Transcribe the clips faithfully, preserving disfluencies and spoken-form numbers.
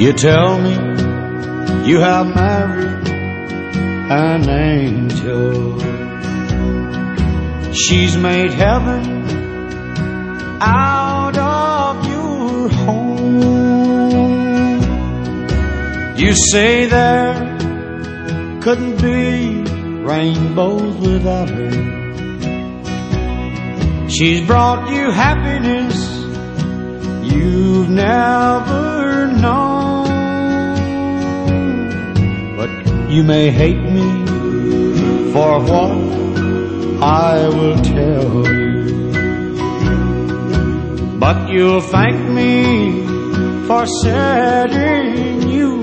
You tell me you have married an angel. She's made heaven out of your home. You say there couldn't be rainbows without her. She's brought you happiness you've never known. But you may hate me for what I will tell you, but you'll thank me for setting you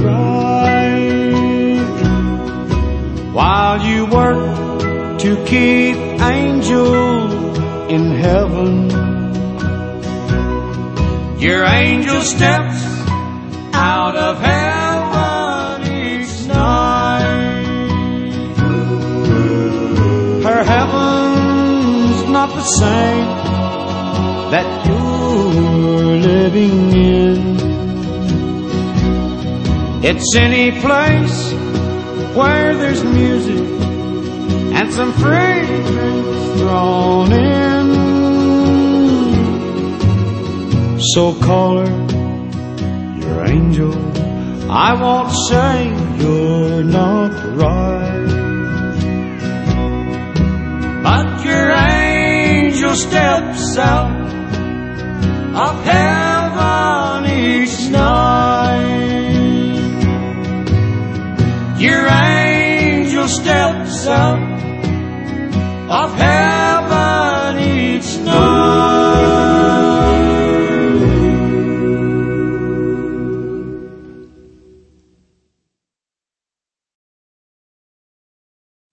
right. While you work to keep angels in heaven, your angel steps out of heaven each night. Her heaven's not the same that you're living in. It's any place where there's music and some free drinks thrown in. So call her your angel. I won't say you're not right, but your angel steps out of heaven each night. Your angel steps out of heaven